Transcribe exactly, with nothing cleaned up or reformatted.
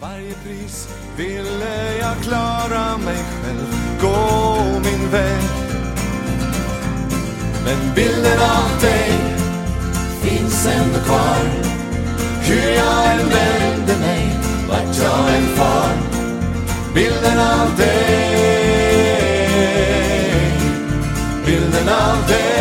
Varje pris ville jag klara mig själv, gå min väg. Men bilden av dig finns ändå kvar. Hur jag än vänder mig, vart jag än far. Bilden av dig, bilden av dig.